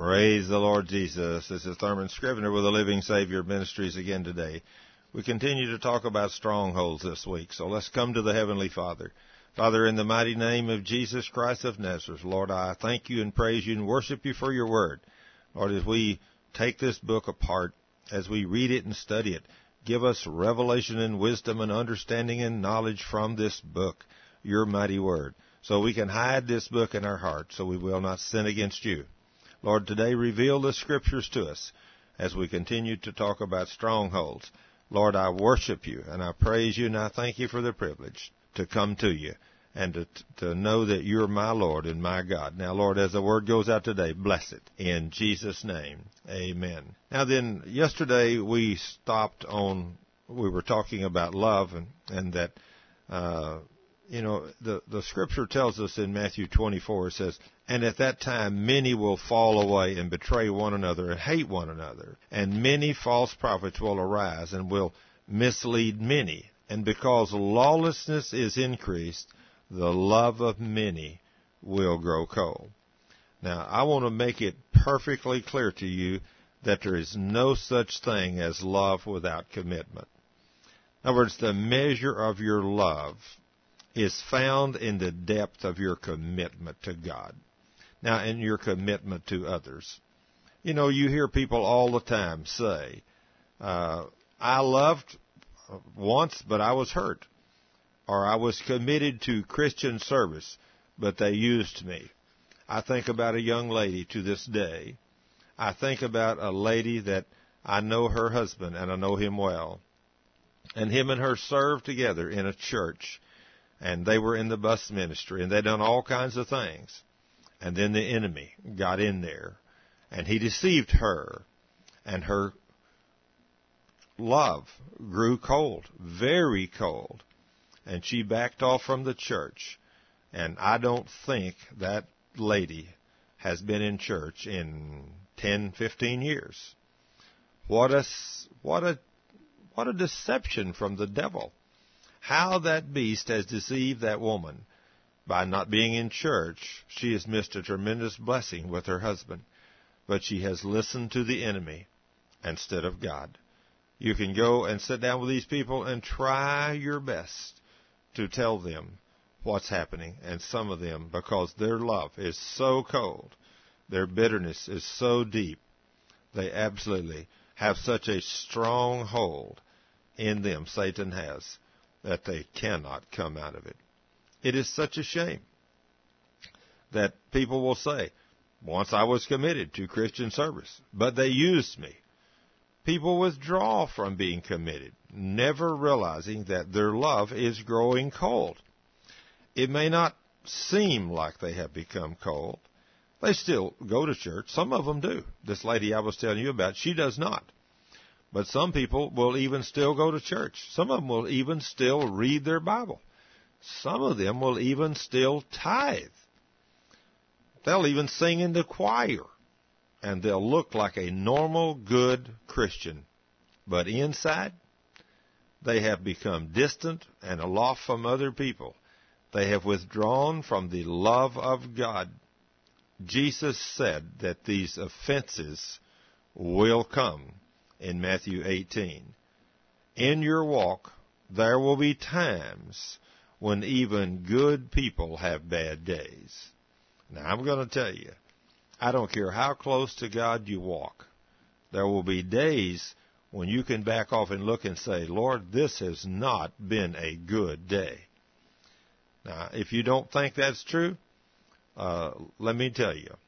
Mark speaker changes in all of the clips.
Speaker 1: Praise the Lord Jesus. This is Thurman Scrivener with the Living Savior Ministries again today. We continue to talk about strongholds this week, so let's come to the Heavenly Father. Father, in the mighty name of Jesus Christ of Nazareth, Lord, I thank you and praise you and worship you for your word. Lord, as we take this book apart, as we read it and study it, give us revelation and wisdom and understanding and knowledge from this book, your mighty word, so we can hide this book in our heart so we will not sin against you. Lord, today reveal the Scriptures to us as we continue to talk about strongholds. Lord, I worship you and I praise you and I thank you for the privilege to come to you and to know that you're my Lord and my God. Now, Lord, as the word goes out today, bless it. In Jesus' name, amen. Now then, yesterday we were talking about love and that, the Scripture tells us in Matthew 24, it says, "And at that time many will fall away and betray one another and hate one another. And many false prophets will arise and will mislead many. And because lawlessness is increased, the love of many will grow cold." Now, I want to make it perfectly clear to you that there is no such thing as love without commitment. In other words, the measure of your love is found in the depth of your commitment to God. Now, in your commitment to others. You know, you hear people all the time say, I loved once, but I was hurt. Or I was committed to Christian service, but they used me. I think about a young lady to this day. I think about a lady that I know her husband, and I know him well. And him and her served together in a church. And they were in the bus ministry, and they done all kinds of things. And then the enemy got in there, and he deceived her, and her love grew cold, very cold, and she backed off from the church. And I don't think that lady has been in church in 10, 15 years. What a deception from the devil. How that beast has deceived that woman. By not being in church, she has missed a tremendous blessing with her husband. But she has listened to the enemy instead of God. You can go and sit down with these people and try your best to tell them what's happening. And some of them, because their love is so cold, their bitterness is so deep, they absolutely have such a strong hold in them, Satan has, that they cannot come out of it. It is such a shame that people will say, once I was committed to Christian service, but they used me. People withdraw from being committed, never realizing that their love is growing cold. It may not seem like they have become cold. They still go to church. Some of them do. This lady I was telling you about, she does not. But some people will even still go to church. Some of them will even still read their Bible. Some of them will even still tithe. They'll even sing in the choir. And they'll look like a normal, good Christian. But inside, they have become distant and aloft from other people. They have withdrawn from the love of God. Jesus said that these offenses will come in Matthew 18. In your walk, there will be times when even good people have bad days. Now, I'm going to tell you, I don't care how close to God you walk. There will be days when you can back off and look and say, Lord, this has not been a good day. Now, if you don't think that's true, let me tell you.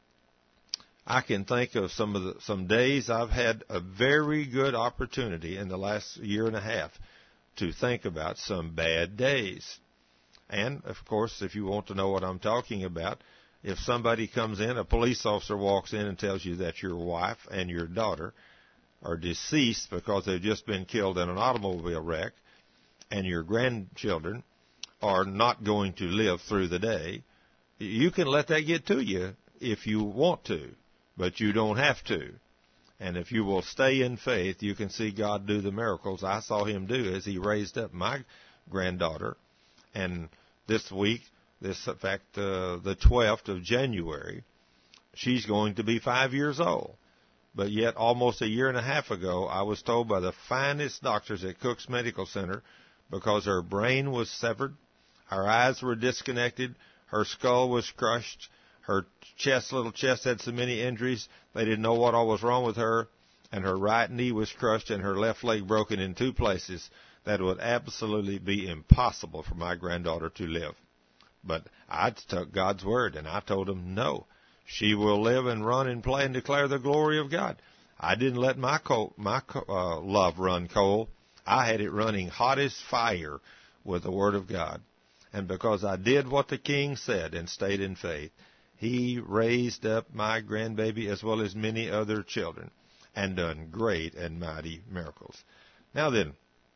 Speaker 1: I can think of some days I've had a very good opportunity in the last year and a half to think about some bad days. And, of course, if you want to know what I'm talking about, if somebody comes in, a police officer walks in and tells you that your wife and your daughter are deceased because they've just been killed in an automobile wreck, and your grandchildren are not going to live through the day, you can let that get to you if you want to, but you don't have to. And if you will stay in faith, you can see God do the miracles I saw him do as he raised up my granddaughter. And this week, the 12th of January, she's going to be 5 years old. But yet, almost a year and a half ago, I was told by the finest doctors at Cook's Medical Center, because her brain was severed, her eyes were disconnected, her skull was crushed, her little chest had so many injuries, they didn't know what all was wrong with her, and her right knee was crushed and her left leg broken in 2 places, that it would absolutely be impossible for my granddaughter to live. But I took God's word, and I told him, no, she will live and run and play and declare the glory of God. I didn't let my love run cold. I had it running hot as fire with the word of God. And because I did what the king said and stayed in faith, he raised up my grandbaby as well as many other children and done great and mighty miracles. Now then,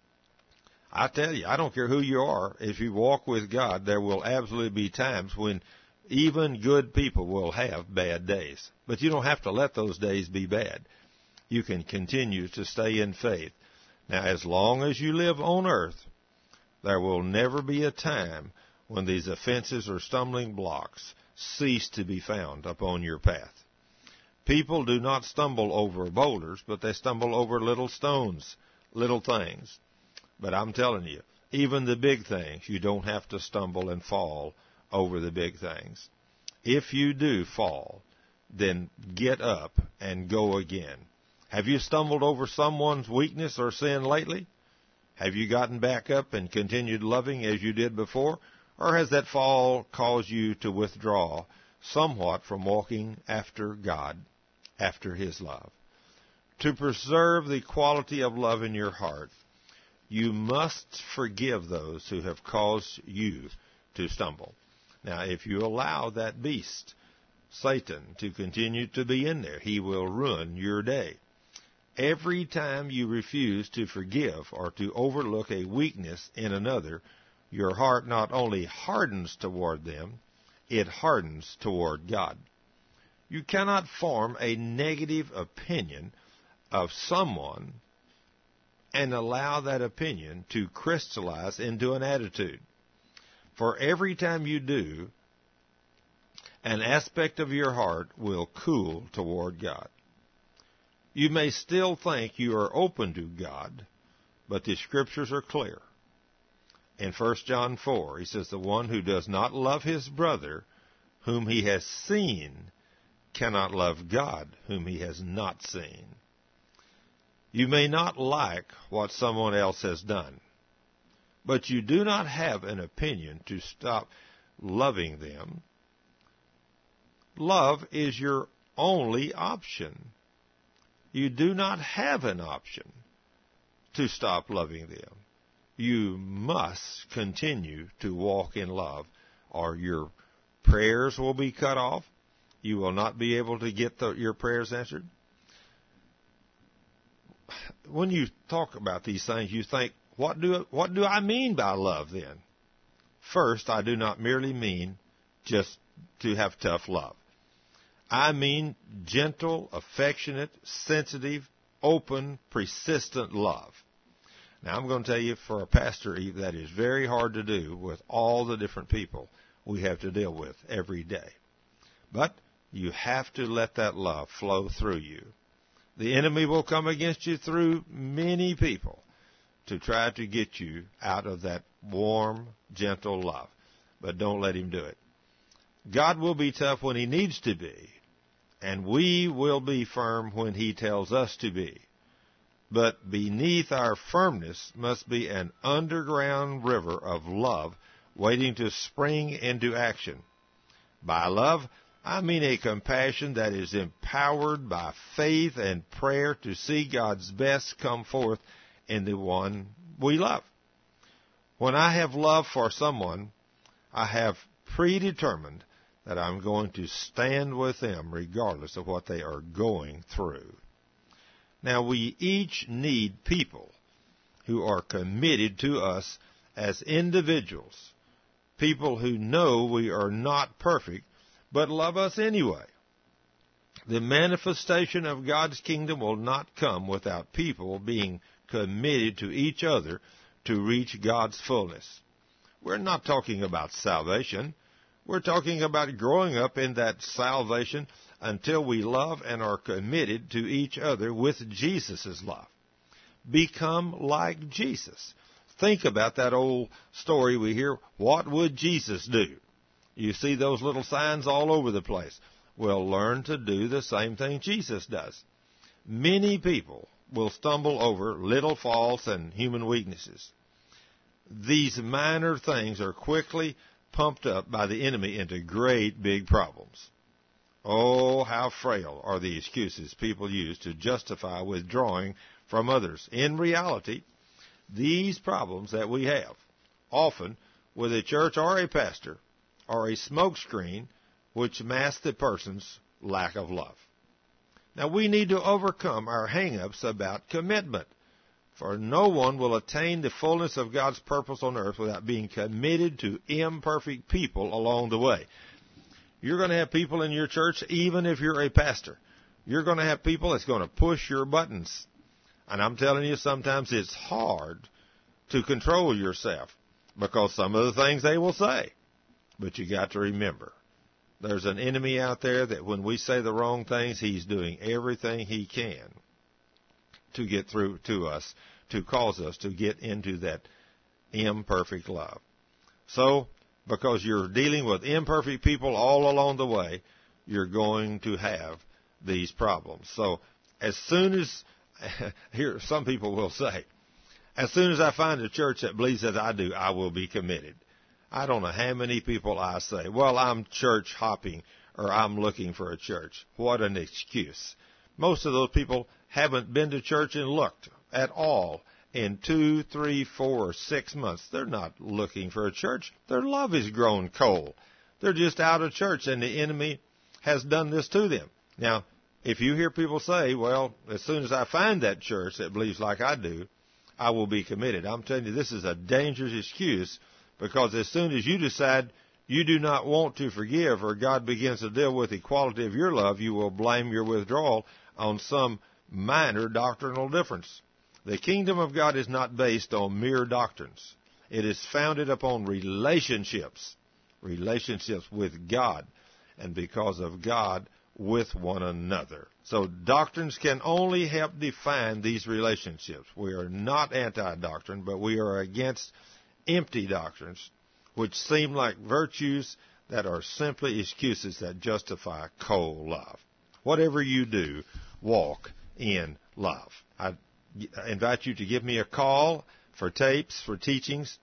Speaker 1: I tell you, I don't care who you are. If you walk with God, there will absolutely be times when even good people will have bad days. But you don't have to let those days be bad. You can continue to stay in faith. Now, as long as you live on earth, there will never be a time when these offenses or stumbling blocks cease to be found upon your path. People do not stumble over boulders, but they stumble over little stones, little things. But I'm telling you, even the big things, you don't have to stumble and fall over the big things. If you do fall, then get up and go again. Have you stumbled over someone's weakness or sin lately? Have you gotten back up and continued loving as you did before? Or has that fall caused you to withdraw somewhat from walking after God, after His love? To preserve the quality of love in your heart, you must forgive those who have caused you to stumble. Now, if you allow that beast, Satan, to continue to be in there, he will ruin your day. Every time you refuse to forgive or to overlook a weakness in another, your heart not only hardens toward them, it hardens toward God. You cannot form a negative opinion of someone and allow that opinion to crystallize into an attitude. For every time you do, an aspect of your heart will cool toward God. You may still think you are open to God, but the Scriptures are clear. In 1 John 4, he says, the one who does not love his brother, whom he has seen, cannot love God, whom he has not seen. You may not like what someone else has done, but you do not have an opinion to stop loving them. Love is your only option. You do not have an option to stop loving them. You must continue to walk in love, or your prayers will be cut off. You will not be able to get your prayers answered. When you talk about these things, you think, what do I mean by love then? First, I do not merely mean just to have tough love. I mean gentle, affectionate, sensitive, open, persistent love. Now, I'm going to tell you, for a pastor, that is very hard to do with all the different people we have to deal with every day. But you have to let that love flow through you. The enemy will come against you through many people to try to get you out of that warm, gentle love. But don't let him do it. God will be tough when he needs to be, and we will be firm when he tells us to be. But beneath our firmness must be an underground river of love waiting to spring into action. By love, I mean a compassion that is empowered by faith and prayer to see God's best come forth in the one we love. When I have love for someone, I have predetermined that I'm going to stand with them regardless of what they are going through. Now, we each need people who are committed to us as individuals, people who know we are not perfect, but love us anyway. The manifestation of God's kingdom will not come without people being committed to each other to reach God's fullness. We're not talking about salvation. We're talking about growing up in that salvation until we love and are committed to each other with Jesus' love. Become like Jesus. Think about that old story we hear, what would Jesus do? You see those little signs all over the place. Well, learn to do the same thing Jesus does. Many people will stumble over little faults and human weaknesses. These minor things are quickly pumped up by the enemy into great big problems. Oh, how frail are the excuses people use to justify withdrawing from others. In reality, these problems that we have, often with a church or a pastor, are a smokescreen which masks the person's lack of love. Now, we need to overcome our hang-ups about commitment, for no one will attain the fullness of God's purpose on earth without being committed to imperfect people along the way. You're going to have people in your church, even if you're a pastor. You're going to have people that's going to push your buttons. And I'm telling you, sometimes it's hard to control yourself because some of the things they will say. But you got to remember, there's an enemy out there that when we say the wrong things, he's doing everything he can to get through to us, to cause us to get into that imperfect love. So, because you're dealing with imperfect people all along the way, you're going to have these problems. So, as soon as, here, some people will say, as soon as I find a church that believes as I do, I will be committed. I don't know how many people I say, well, I'm church hopping, or I'm looking for a church. What an excuse. Most of those people haven't been to church and looked at all in 2, 3, 4, or 6 months. They're not looking for a church. Their love has grown cold. They're just out of church, and the enemy has done this to them. Now, if you hear people say, well, as soon as I find that church that believes like I do, I will be committed. I'm telling you, this is a dangerous excuse, because as soon as you decide you do not want to forgive, or God begins to deal with the quality of your love, you will blame your withdrawal on some minor doctrinal difference. The kingdom of God is not based on mere doctrines. It is founded upon relationships with God, and because of God, with one another. So doctrines can only help define these relationships. We are not anti-doctrine, but we are against empty doctrines, which seem like virtues that are simply excuses that justify cold love. Whatever you do, walk in love. I invite you to give me a call for tapes, for teachings,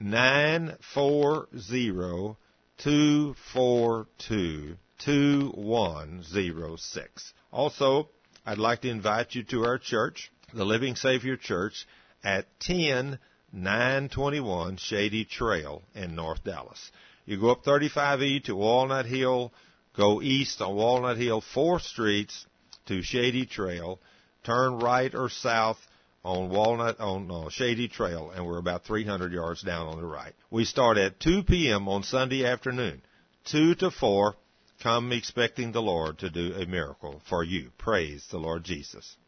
Speaker 1: 940-242-2106. Also, I'd like to invite you to our church, the Living Savior Church, at 10921 Shady Trail in North Dallas. You go up 35E to Walnut Hill, go east on Walnut Hill, 4th Streets to Shady Trail, turn right or south on Shady Trail, and we're about 300 yards down on the right. We start at 2 p.m. on Sunday afternoon, 2 to 4. Come expecting the Lord to do a miracle for you. Praise the Lord Jesus.